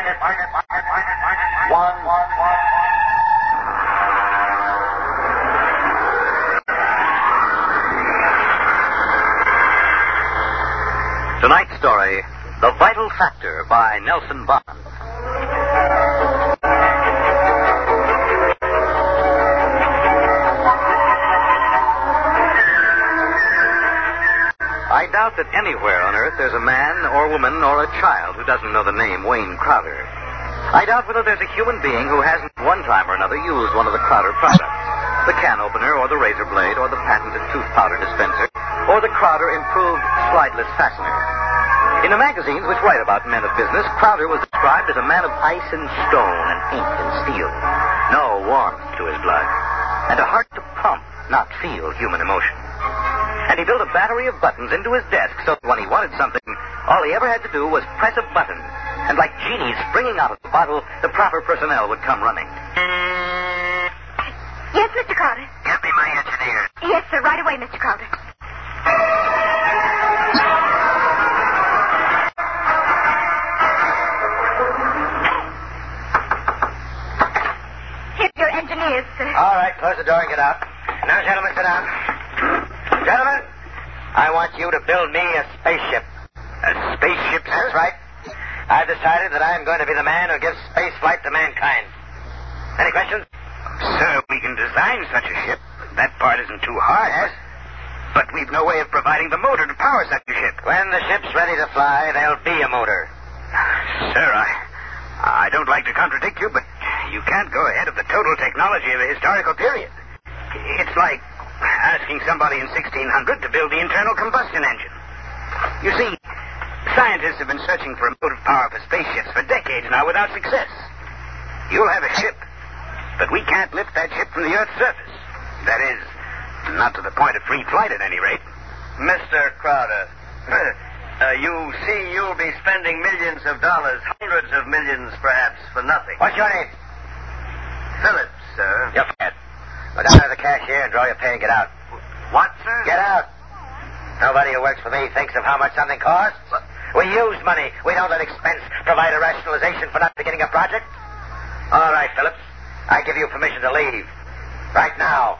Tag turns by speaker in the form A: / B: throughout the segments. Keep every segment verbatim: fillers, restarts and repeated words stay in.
A: One.
B: Tonight's story, The Vital Factor by Nelson Bond. I doubt that anywhere on Earth there's a man or woman or a child who doesn't know the name Wayne Crowder. I doubt whether there's a human being who hasn't one time or another used one of the Crowder products. The can opener or the razor blade or the patented tooth powder dispenser or the Crowder improved slideless fastener. In the magazines which write about men of business, Crowder was described as a man of ice and stone and ink and steel. No warmth to his blood. And a heart to pump, not feel human emotion. And he built a battery of buttons into his desk so that when he wanted something, all he ever had to do was press a button. And like genies springing out of the bottle, the proper personnel would come running.
C: Yes, Mister Crowder.
B: Get me my engineer.
C: Yes, sir. Right away, Mister Crowder. Here's your engineers, sir.
D: All right, close the door and get out. Now, gentlemen, sit down. Gentlemen, I want you to build me a spaceship.
B: A spaceship, sir?
D: That's right. I've decided that I'm going to be the man who gives space flight to mankind. Any questions?
B: Sir, we can design such a ship. That part isn't too hard.
D: Yes?
B: But we've no way of providing the motor to power such a ship.
D: When the ship's ready to fly, there'll be a motor.
B: Sir, I, I don't like to contradict you, but you can't go ahead of the total technology of a historical period. It's like asking somebody in sixteen hundred to build the internal combustion engine. You see, scientists have been searching for a motive power for spaceships for decades now without success. You'll have a ship, but we can't lift that ship from the Earth's surface. That is, not to the point of free flight at any rate.
E: Mister Crowder, uh, you see you'll be spending millions of dollars, hundreds of millions perhaps, for nothing.
D: What's your name?
E: Phillips, sir.
D: You're fired. Go down to the cashier and draw your pay and get out.
E: What, sir?
D: Get out. Nobody who works for me thinks of how much something costs. We use money. We don't let expense provide a rationalization for not beginning a project. All right, Phillips. I give you permission to leave. Right now.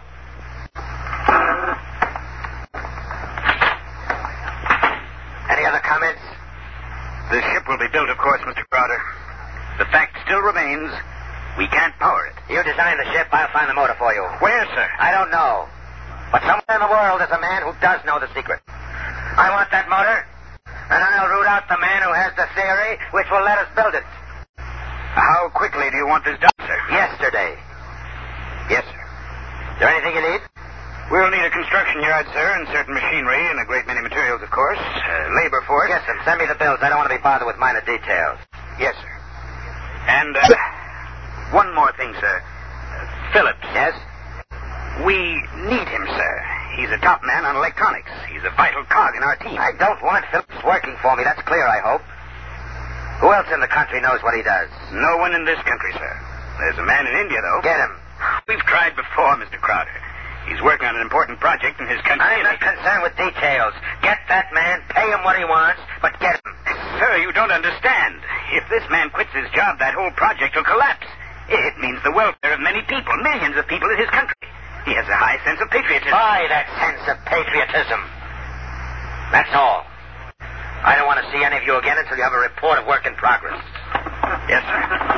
D: Any other comments?
B: The ship will be built, of course, Mister Crowder. The fact still remains, we can't power it.
D: You design the ship, I'll find the motor for you.
B: Where, sir?
D: I don't know. But somewhere in the world there's a man who does know the secret. I want that motor, and I'll root out the man who has the theory which will let us build it.
B: How quickly do you want this done, sir?
D: Yesterday.
B: Yes, sir.
D: Is there anything you need?
B: We'll need a construction yard, sir, and certain machinery and a great many materials, of course. Uh, labor force.
D: Yes, sir. Send me the bills. I don't want to be bothered with minor details.
B: Yes, sir. And, uh, one more thing, sir. Uh, Phillips.
D: Yes?
B: We need him, sir. He's a top man on electronics. He's a vital cog in our team.
D: I don't want Phillips working for me. That's clear, I hope. Who else in the country knows what he does?
B: No one in this country, sir. There's a man in India, though.
D: Get him.
B: We've tried before, Mister Crowder. He's working on an important project in his country.
D: I'm not concerned with details. Get that man, pay him what he wants, but get him.
B: Sir, you don't understand. If this man quits his job, that whole project will collapse. It means the welfare of many people, millions of people in his country. He has a high sense of patriotism.
D: Buy that sense of patriotism. That's all. I don't want to see any of you again until you have a report of work in progress.
B: Yes, sir.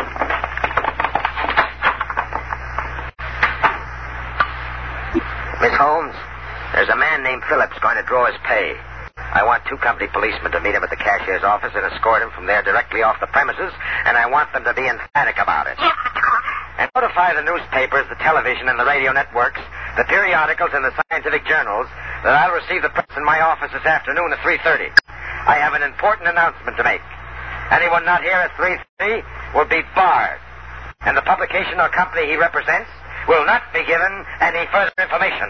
D: Miss Holmes, there's a man named Phillips going to draw his pay. I want two company policemen to meet him at the cashier's office and escort him from there directly off the premises, and I want them to be emphatic about it.
C: Yes, Mister Crowder.
D: And notify the newspapers, the television, and the radio networks, the periodicals, and the scientific journals that I'll receive the press in my office this afternoon at three thirty. I have an important announcement to make. Anyone not here at three thirty will be barred, and the publication or company he represents will not be given any further information.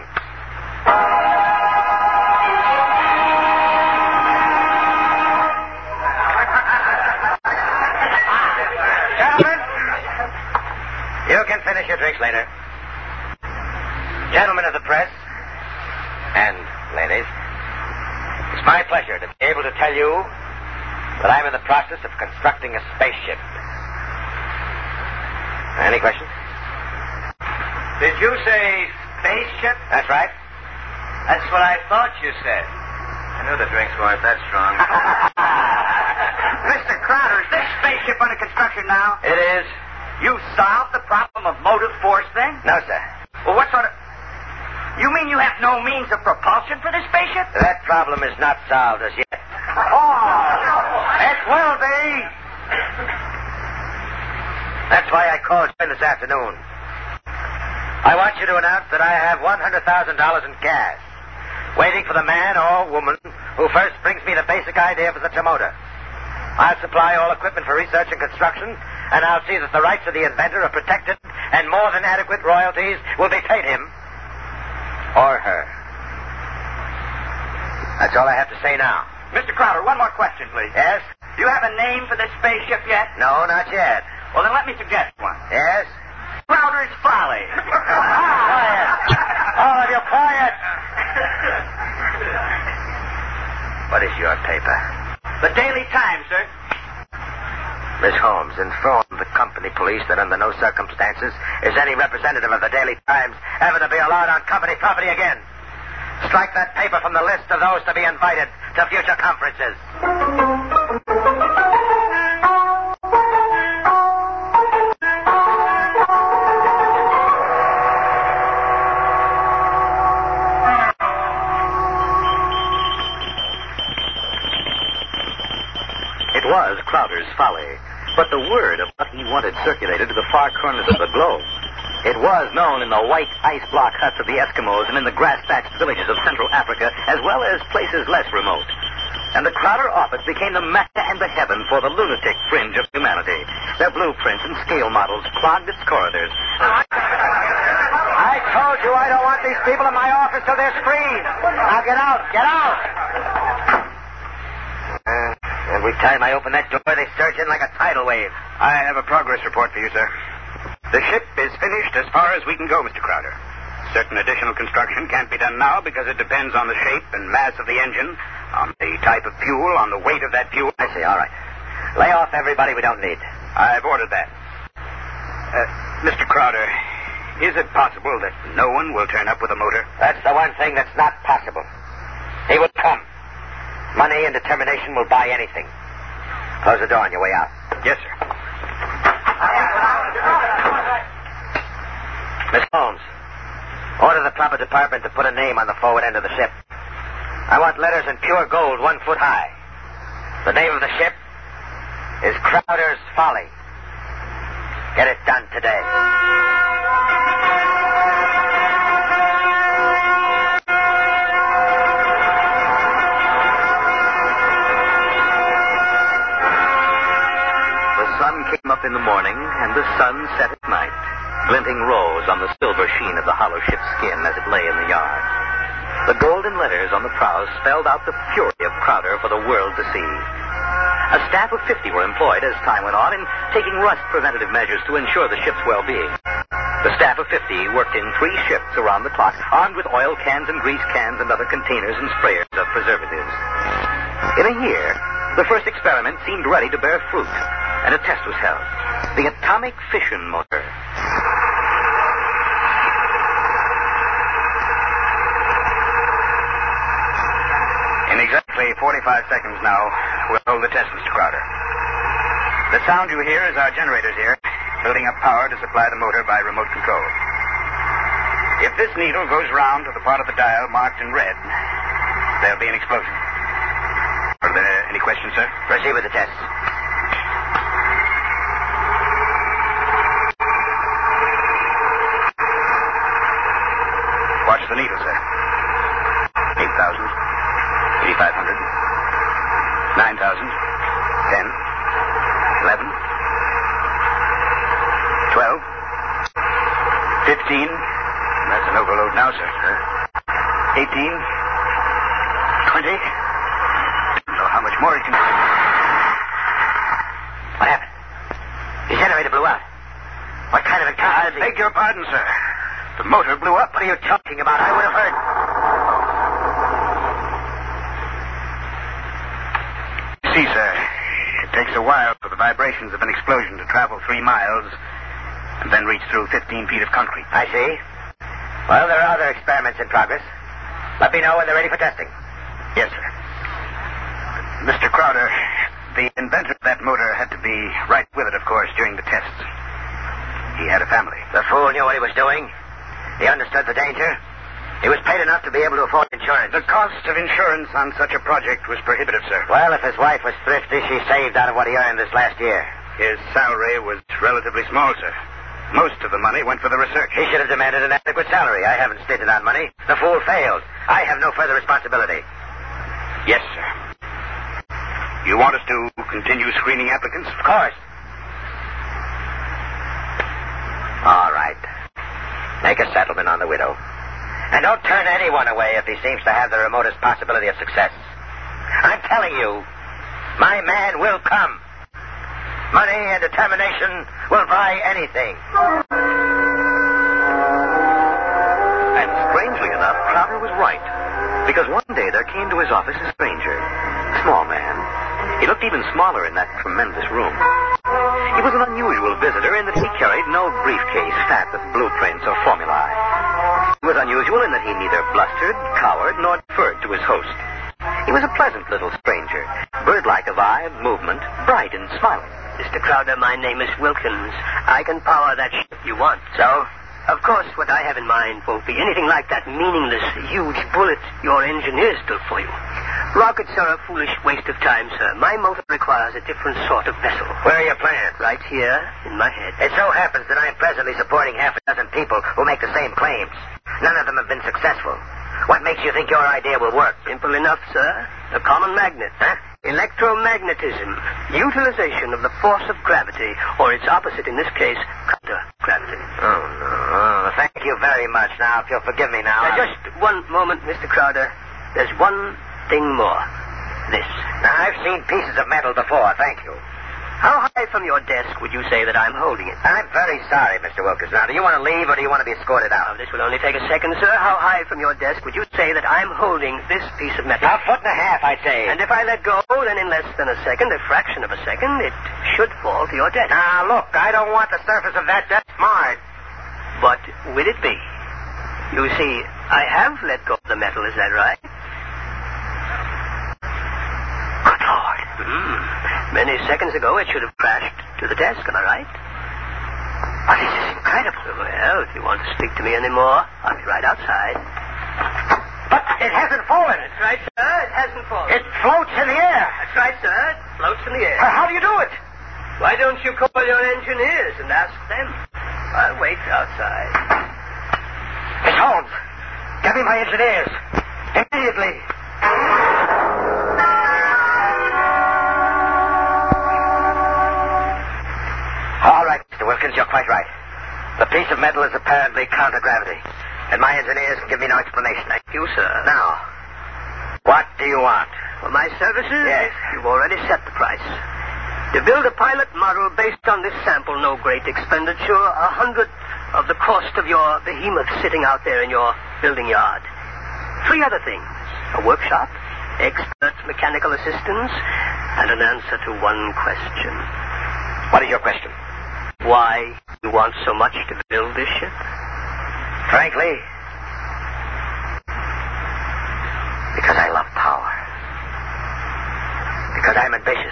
D: Gentlemen, you can finish your drinks later. Gentlemen of the press, and ladies, it's my pleasure to be able to tell you that I'm in the process of constructing a spaceship. Any questions?
E: Did you say spaceship?
D: That's right.
E: That's what I thought you said. I knew the drinks weren't that strong.
A: Mister Crowder, is this spaceship under construction now?
D: It is.
A: You solved the problem of motive force then?
D: No, sir.
A: Well, what sort of... You mean you have no means of propulsion for this spaceship?
D: That problem is not solved as yet.
A: Oh, it will be.
D: That's why I called you in this afternoon. I want you to announce that I have one hundred thousand dollars in cash, waiting for the man or woman who first brings me the basic idea for such a motor. I'll supply all equipment for research and construction, and I'll see that the rights of the inventor are protected, and more than adequate royalties will be paid him or her. That's all I have to say now.
A: Mister Crowder, one more question, please.
D: Yes?
A: Do you have a name for this spaceship yet?
D: No, not yet.
A: Well, then let me suggest one.
D: Yes?
A: Crowder's Folly.
D: Quiet. All of you, quiet. What is your paper?
A: The Daily Times, sir.
D: Miss Holmes, inform the company police that under no circumstances is any representative of the Daily Times ever to be allowed on company property again. Strike that paper from the list of those to be invited to future conferences.
B: It was Crowder's Folly, but the word of what he wanted circulated to the far corners of the globe. It was known in the white ice block huts of the Eskimos and in the grass-thatched villages of Central Africa, as well as places less remote. And the Crowder office became the mecca and the heaven for the lunatic fringe of humanity. Their blueprints and scale models clogged its corridors.
D: I told you I don't want these people in my office till they're screened. Now get out, get out. Uh, every time I open that door, they surge in like a tidal wave.
F: I have a progress report for you, sir. The ship is finished as far as we can go, Mister Crowder. Certain additional construction can't be done now because it depends on the shape and mass of the engine, on the type of fuel, on the weight of that fuel.
D: I see, all right. Lay off everybody we don't need.
F: I've ordered that. Uh, Mister Crowder, is it possible that no one will turn up with a motor?
D: That's the one thing that's not possible. He will come. Money and determination will buy anything. Close the door on your way out.
F: Yes, sir.
D: Miss Holmes, order the proper department to put a name on the forward end of the ship. I want letters in pure gold one foot high. The name of the ship is Crowder's Folly. Get it done today.
B: The sun came up in the morning, and the sun set at night, glinting rose on the silver sheen of the hollow ship's skin as it lay in the yard. The golden letters on the prow spelled out the fury of Crowder for the world to see. A staff of fifty were employed as time went on in taking rust preventative measures to ensure the ship's well-being. The staff of fifty worked in three shifts around the clock, armed with oil cans and grease cans and other containers and sprayers of preservatives. In a year, the first experiment seemed ready to bear fruit, and a test was held. The atomic fission motor.
F: In exactly forty-five seconds now, we'll hold the test, Mister Crowder. The sound you hear is our generators here, building up power to supply the motor by remote control. If this needle goes round to the part of the dial marked in red, there'll be an explosion. Are there any questions, sir?
D: Proceed with the test.
F: Watch the needle, sir. eight thousand. eighty-five hundred. nine thousand. ten. eleven. twelve. fifteen. That's an overload now, sir. eighteen. twenty. I don't know how much more it can...
D: What happened? The generator blew out. What kind of
F: I
D: encounter?
F: beg your pardon, sir. The motor blew up.
D: What are you talking about? I would have heard.
F: See, sir, it takes a while for the vibrations of an explosion to travel three miles and then reach through fifteen feet of concrete.
D: I see. Well, there are other experiments in progress. Let me know when they're ready for testing.
F: Yes, sir. Mister Crowder, the inventor of that motor had to be right with it, of course, during the tests. He had a family.
D: The fool knew what he was doing. He understood the danger. He was paid enough to be able to afford insurance.
F: The cost of insurance on such a project was prohibitive, sir.
D: Well, if his wife was thrifty, she saved out of what he earned this last year.
F: His salary was relatively small, sir. Most of the money went for the research.
D: He should have demanded an adequate salary. I haven't stated on money. The fool failed. I have no further responsibility.
F: Yes, sir. You want us to continue screening applicants?
D: Of course. All right. Make a settlement on the widow. And don't turn anyone away if he seems to have the remotest possibility of success. I'm telling you, my man will come. Money and determination will buy anything.
B: And strangely enough, Crowder was right. Because one day there came to his office a stranger. Small man. He looked even smaller in that tremendous room. He was an unusual visitor in that he carried no briefcase fat with blueprints or formulae. He was unusual in that he neither blustered, cowered, nor deferred to his host. He was a pleasant little stranger, bird-like of eye and movement, bright and smiling.
G: Mister Crowder, my name is Wilkins. I can power that ship you want.
D: So?
G: Of course, what I have in mind won't be anything like that meaningless, huge bullet your engineers built for you. Rockets are a foolish waste of time, sir. My motor requires a different sort of vessel.
D: Where are your plans?
G: Right here, in my head.
D: It so happens that I'm presently supporting half a dozen people who make the same claims. None of them have been successful. What makes you think your idea will work?
G: Simple enough, sir. A common magnet.
D: Huh?
G: Electromagnetism. Utilization of the force of gravity, or its opposite in this case, counter-gravity.
D: Oh, no. Oh, thank you very much. Now, if you'll forgive me now...
G: Uh, just one moment, Mister Crowder. There's one thing more. This.
D: Now, I've seen pieces of metal before, thank you.
G: How high from your desk would you say that I'm holding it?
D: I'm very sorry, Mister Wilkins. Now, do you want to leave or do you want to be escorted out?
G: Oh, this will only take a second, sir. How high from your desk would you say that I'm holding this piece of metal?
D: A foot and a half, I'd say.
G: And if I let go, then in less than a second, a fraction of a second, it should fall to your desk.
D: Now, look, I don't want the surface of that desk marred.
G: What will it be? You see, I have let go of the metal, is that right? Good Lord. Mm. Many seconds ago, it should have crashed to the desk, am I right?
D: But this is incredible.
G: Well, if you want to speak to me anymore, I'll be right outside.
D: But it hasn't fallen.
G: That's right, sir. It hasn't fallen.
D: It floats in the air.
G: That's right, sir. It floats in the air.
D: Uh, how do you do it?
G: Why don't you call your engineers and ask them? I'll wait outside.
D: Miss Holmes, get me my engineers. Immediately. All right, Mister Wilkins, you're quite right. The piece of metal is apparently counter-gravity, and my engineers can give me no explanation.
G: Thank you, sir.
D: Now, what do you want?
G: For my services?
D: Yes.
G: You've already set the price. To build a pilot model based on this sample, no great expenditure, a hundredth of the cost of your behemoth sitting out there in your building yard. Three other things. A workshop, expert mechanical assistance, and an answer to one question.
D: What is your question?
G: Why you want so much to build this ship?
D: Frankly, because I love power. Because I'm ambitious.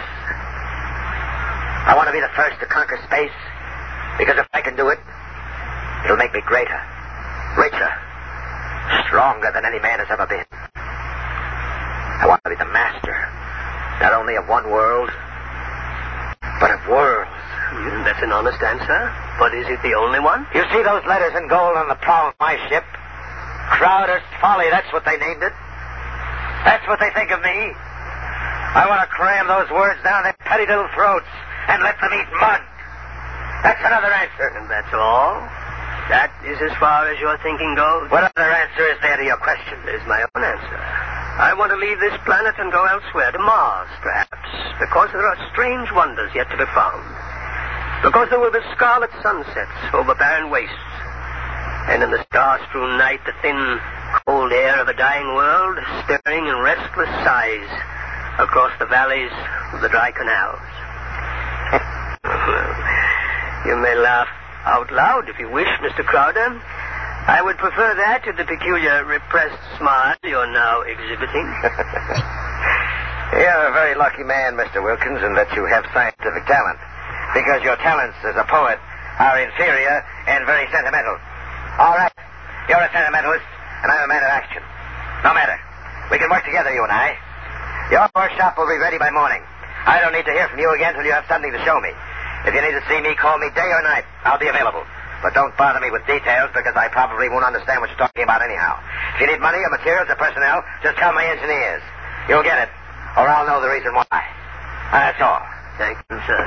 D: I want to be the first to conquer space, because if I can do it, it'll make me greater, richer, stronger than any man has ever been. I want to be the master, not only of one world, but of worlds.
G: Mm, that's an honest answer. But is it the only one?
D: You see those letters in gold on the prow of my ship? Crowder's Folly, that's what they named it. That's what they think of me. I want to cram those words down their petty little throats and let them eat mud. That's another answer.
G: And that's all? That is as far as your thinking goes?
D: What other answer is there to your question?
G: There's my own answer. I want to leave this planet and go elsewhere, to Mars, perhaps, because there are strange wonders yet to be found. Because there will be scarlet sunsets over barren wastes, and in the star-strewn night, the thin, cold air of a dying world stirring in restless sighs across the valleys of the dry canals. Well, you may laugh Out loud, if you wish, Mister Crowder. I would prefer that to the peculiar repressed smile you're now exhibiting.
D: You're a very lucky man, Mister Wilkins, in that you have scientific talent. Because your talents as a poet are inferior and very sentimental. All right. You're a sentimentalist, and I'm a man of action. No matter. We can work together, you and I. Your workshop will be ready by morning. I don't need to hear from you again till you have something to show me. If you need to see me, call me day or night. I'll be available. But don't bother me with details, because I probably won't understand what you're talking about anyhow. If you need money or materials or personnel, just tell my engineers. You'll get it, or I'll know the reason why. That's all.
G: Thank you, sir.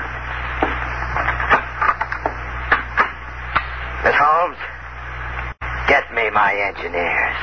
D: Miss Holmes, get me my engineers.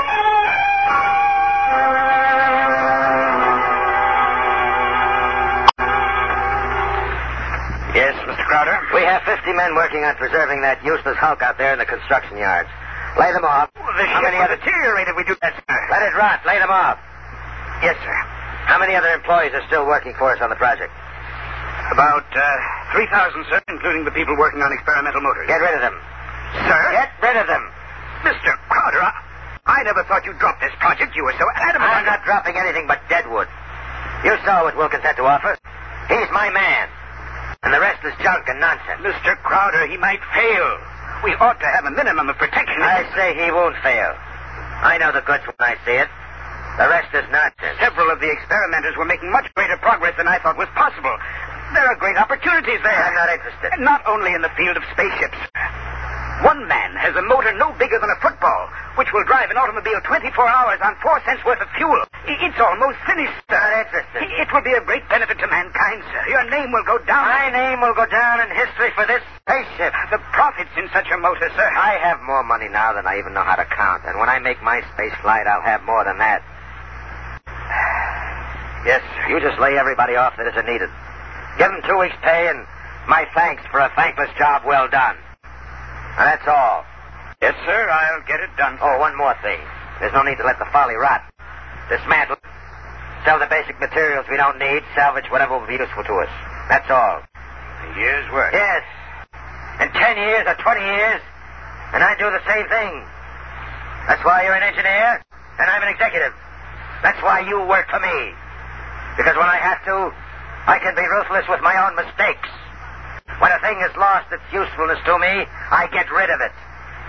F: Yes, Mister Crowder?
D: We have fifty men working on preserving that useless hulk out there in the construction yards. Lay them off.
F: Well, the
D: How
F: ship
D: many
F: will
D: other...
F: deteriorate if we do that, sir.
D: Let it rot. Lay them off.
F: Yes, sir.
D: How many other employees are still working for us on the project?
F: About uh, three thousand, sir, including the people working on experimental motors.
D: Get rid of them.
F: Sir?
D: Get rid of them.
F: Mister Crowder, I, I never thought you'd drop this project. You were so adamant.
D: I'm not dropping anything but deadwood. You saw what Wilkins had to offer. He's my man. And the rest is junk and nonsense.
F: Mister Crowder, he might fail. We ought to have a minimum of protection.
D: I say he won't fail. I know the goods when I see it. The rest is nonsense.
F: Several of the experimenters were making much greater progress than I thought was possible. There are great opportunities there.
D: I'm not interested.
F: And not only in the field of spaceships. One man has a motor no bigger than a football, which will drive an automobile twenty-four hours on four cents worth of fuel. It's almost finished, sir.
D: Not interested.
F: It will be of great benefit to mankind, sir. Your name will go down.
D: My name will go down in history for this spaceship.
F: The profits in such a motor, sir.
D: I have more money now than I even know how to count. And when I make my space flight, I'll have more than that. Yes, sir. You just lay everybody off that isn't needed. Give them two weeks' pay and my thanks for a thankless job well done. And that's all.
F: Yes, sir. I'll get it done, sir.
D: Oh, one more thing. There's no need to let the folly rot. Dismantle. Sell the basic materials we don't need. Salvage whatever will be useful to us. That's all.
F: A year's work.
D: Yes. In ten years or twenty years, and I do the same thing. That's why you're an engineer, and I'm an executive. That's why you work for me. Because when I have to, I can be ruthless with my own mistakes. When a thing has lost its usefulness to me, I get rid of it.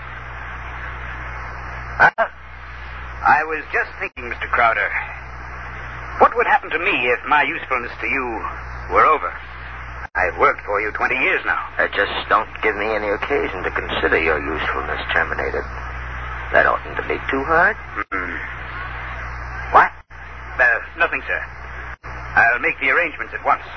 D: Huh?
F: I was just thinking, Mister Crowder, what would happen to me if my usefulness to you were over? I've worked for you twenty years now.
D: Uh, just don't give me any occasion to consider your usefulness terminated. That oughtn't to be too hard.
F: Mm-hmm.
D: What?
F: Uh, nothing, sir. I'll make the arrangements at once.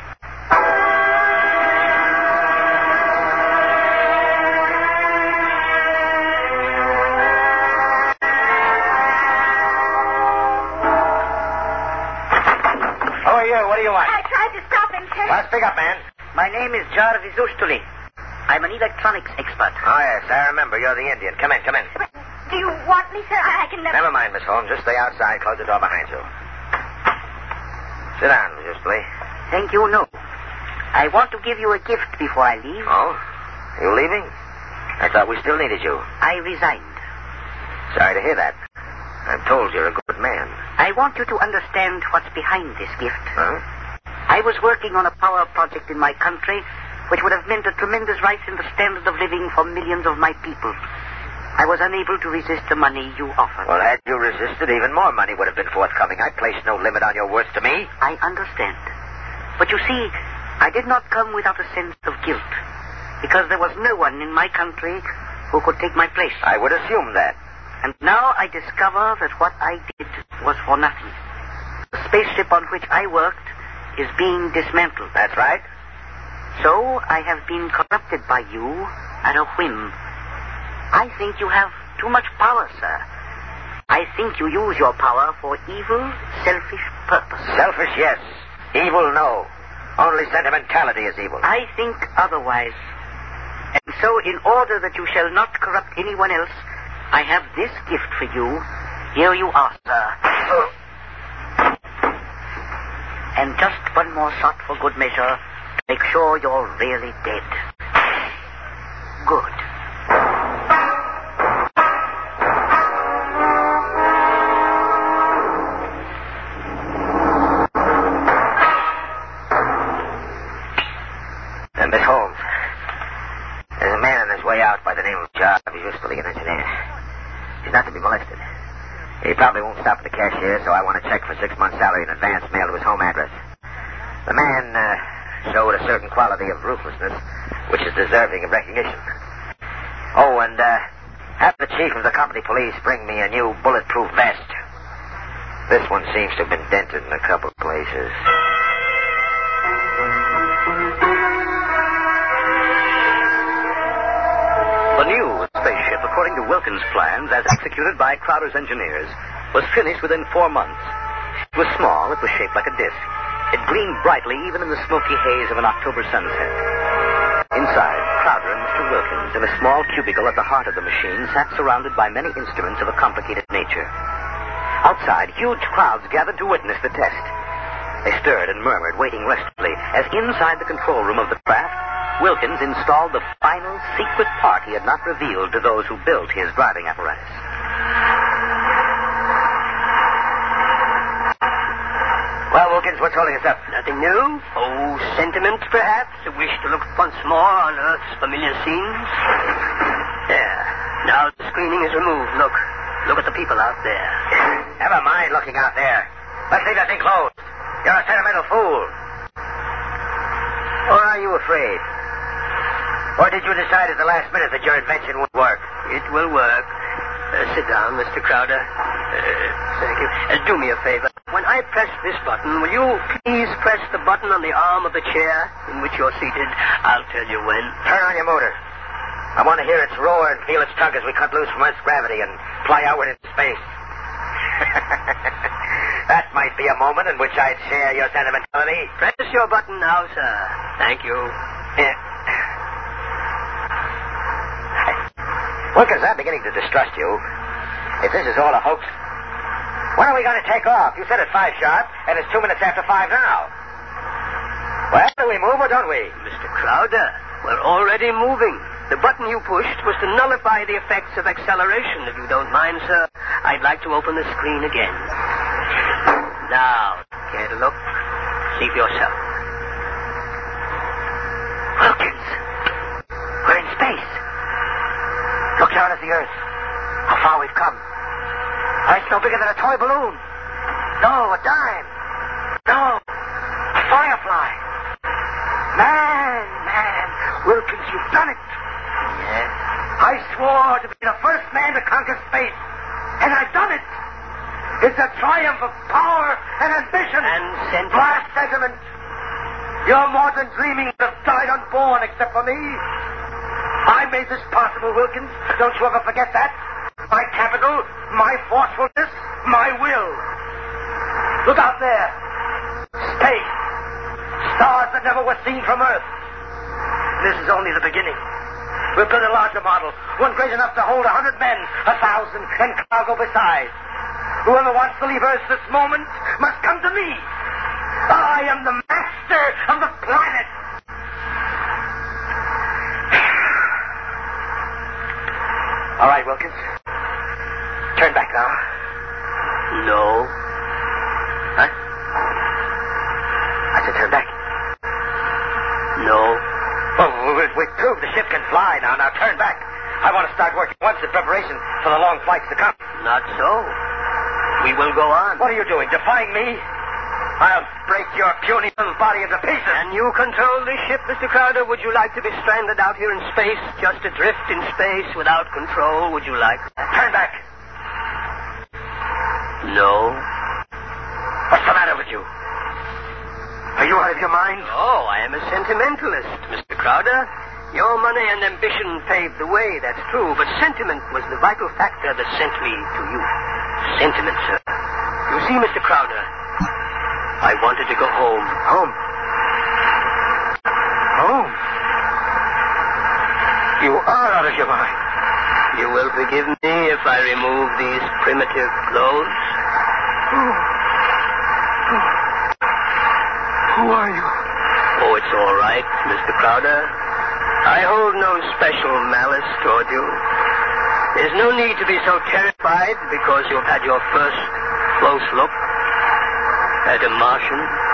D: What do you want?
C: I tried to stop him, sir.
D: Well, speak up, man.
A: My name is Jarvis Ustuli. I'm an electronics expert.
D: Oh, yes, I remember. You're the Indian. Come in, come in.
C: Do you want me, sir? I, I can never...
D: Never mind, Miss Holmes. Just stay outside. Close the door behind you. Sit down, Miss Ustuli.
A: Thank you, no. I want to give you a gift before I leave.
D: Oh? You leaving? I thought we still needed you.
A: I resigned.
D: Sorry to hear that. I'm told you're a good man.
A: I want you to understand what's behind this gift.
D: Huh?
A: I was working on a power project in my country which would have meant a tremendous rise in the standard of living for millions of my people. I was unable to resist the money you offered.
D: Well, had you resisted, even more money would have been forthcoming. I placed no limit on your worth to me.
A: I understand. But you see, I did not come without a sense of guilt, because there was no one in my country who could take my place.
D: I would assume that.
A: And now I discover that what I did was for nothing. The spaceship on which I worked is being dismantled.
D: That's right.
A: So I have been corrupted by you at a whim. I think you have too much power, sir. I think you use your power for evil, selfish purpose.
D: Selfish, yes. Evil, no. Only sentimentality is evil.
A: I think otherwise. And so, in order that you shall not corrupt anyone else, I have this gift for you. Here you are, sir. And just one more shot for good measure. Make sure you're really dead. Good.
D: scout by the name of Job. He's used to being an engineer. He's not to be molested. He probably won't stop at the cashier, so I want to check for six months' salary in advance, mailed to his home address. The man uh, showed a certain quality of ruthlessness, which is deserving of recognition. Oh, and uh, have the chief of the company police bring me a new bulletproof vest. This one seems to have been dented in a couple of places.
H: The new spaceship, according to Wilkins' plans, as executed by Crowder's engineers, was finished within four months. It was small. It was shaped like a disc. It gleamed brightly even in the smoky haze of an October sunset. Inside, Crowder and Mister Wilkins, in a small cubicle at the heart of the machine, sat surrounded by many instruments of a complicated nature. Outside, huge crowds gathered to witness the test. They stirred and murmured, waiting restfully, as inside the control room of the craft, Wilkins installed the final secret part he had not revealed to those who built his driving apparatus.
D: Well, Wilkins, what's holding us up?
G: Nothing new? Oh, sentiment, perhaps? A wish to look once more on Earth's familiar scenes? There. Now the screening is removed. Look. Look at the people out there.
D: Never mind looking out there. Let's leave that thing closed. You're a sentimental fool. Or are you afraid? Or did you decide at the last minute that your invention would work?
G: It will work. Uh, sit down, Mister Crowder. Uh, thank you. Uh, do me a favor. When I press this button, will you please press the button on the arm of the chair in which you're seated? I'll tell you when.
D: Turn on your motor. I want to hear its roar and feel its tug as we cut loose from Earth's gravity and fly outward into space. That might be a moment in which I'd share your sentimentality.
G: Press your button now, sir. Thank you.
D: Yeah. Wilkins, I'm beginning to distrust you. If this is all a hoax, when are we going to take off? You said at five sharp, and it's two minutes after five now. Well, do we move or don't we?
G: Mister Crowder, we're already moving. The button you pushed was to nullify the effects of acceleration. If you don't mind, sir, I'd like to open the screen again. Now, care to look? See for yourself.
D: Wilkins, we're in space. Look down at the Earth. How far we've come. Oh, it's no bigger than a toy balloon. No, a dime. No, a firefly. Man, man, Wilkins, you've done it.
G: Yes?
D: I swore to be the first man to conquer space, and I've done it. It's a triumph of power and ambition.
G: And sentiment.
D: Blast sentiment. Your modern dreaming would have died unborn except for me. I made this possible, Wilkins. Don't you ever forget that. My capital, my forcefulness, my will. Look out there. Space. Stars that never were seen from Earth. This is only the beginning. We'll build a larger model, one great enough to hold a hundred men, a thousand, and cargo besides. Whoever wants to leave Earth this moment must come to me. I am the master of the planet. All right, Wilkins. Turn back now.
G: No.
D: Huh? I said turn back.
G: No.
D: Well, we, we proved the ship can fly now. Now turn back. I want to start working once in preparation for the long flights to come.
G: Not so. We will go on.
D: What are you doing? Defying me? I'll break your puny little body into pieces.
G: And you control this ship, Mister Crowder? Would you like to be stranded out here in space, just adrift in space without control? Would you like that?
D: Turn back.
G: No.
D: What's the matter with you? Are you out of your mind?
G: Oh, I am a sentimentalist, Mister Crowder. Your money and ambition paved the way, that's true, but sentiment was the vital factor that sent me to you. Sentiment, sir. You see, Mister Crowder, I wanted to go home.
D: Home? Home? You are out of your mind.
G: You will forgive me if I remove these primitive clothes?
D: Who are you?
G: Oh, it's all right, Mister Crowder. I hold no special malice toward you. There's no need to be so terrified because you've had your first close look at a Martian.